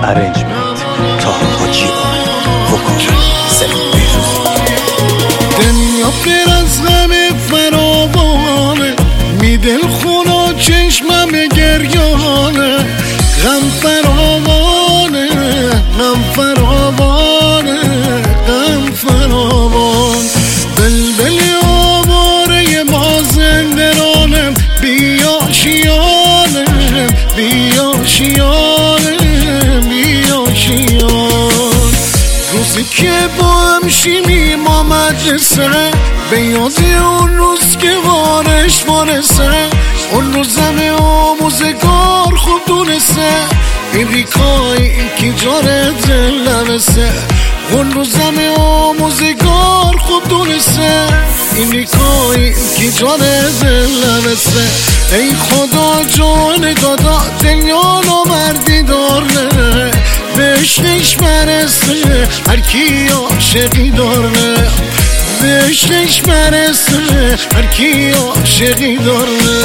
ارنجمنت طاهر حاجی‌آقا، وکال سلیم بهروزی. دنیا غیر از غم فراوانه، می دل خونا چشمم گریانه، غم فراوانه، غم فراوانه، غم فراوان. بلبلی آواره ما زندرانم، بیا شیانم، بیا شیانم، بیا شیان. روزی که با هم شیمیم ما مدرسه، به یادی اون روز که وارش وارسه، اون روز همه آموزگار خوب دونسته این ریکای که جاره دل نوسته. اون روز همه آموزگار خوب دونسته این ریکای که جاره دل نوسته. ای خدا جان دادا دنیا نامردی داره، بهشتش برسه هر کی عاشقی داره، بهشتش برسه هر کی عاشقی داره.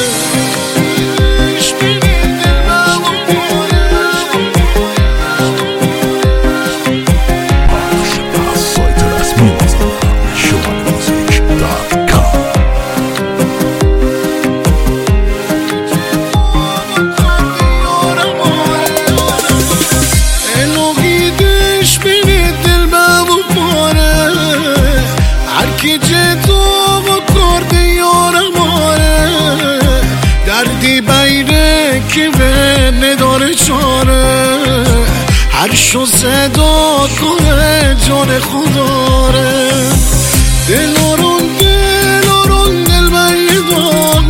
دردی بیره که به نداره چاره، هر شو صدا کنه جان خداره. دلارون دلارون دل بیدان،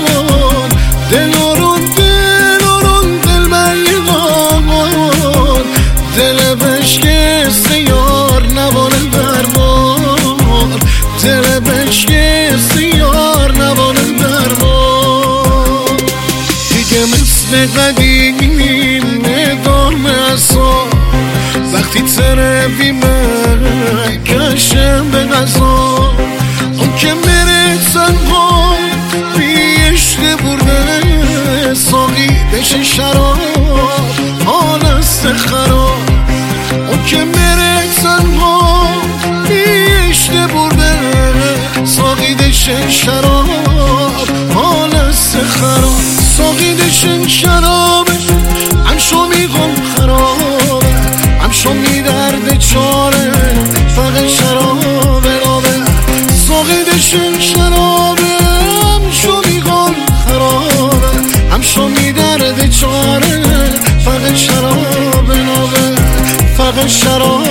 دلارون دلارون دل بیدان، دل بشکسته یار نوانه درمان، دل بشکسته یار نوانه درمان. دیگه مثل قدیم ندارم اصلا، وقتی طرفی من کشم به غذا، اون که میره تنها بیشته برده، ساقی بشه شراب حال است خراب. اون که میره تنها بیشته برده، ساقی بشه شراب حال است خراب. ساقی دشن شرابه همشو میگم خرابه، همشو میدرد چاره فقط شرابه رابه. ساقی دشن شرابه همشو میگم خرابه، همشو میدرد چاره فقط شرابه رابه، فقط شرابه.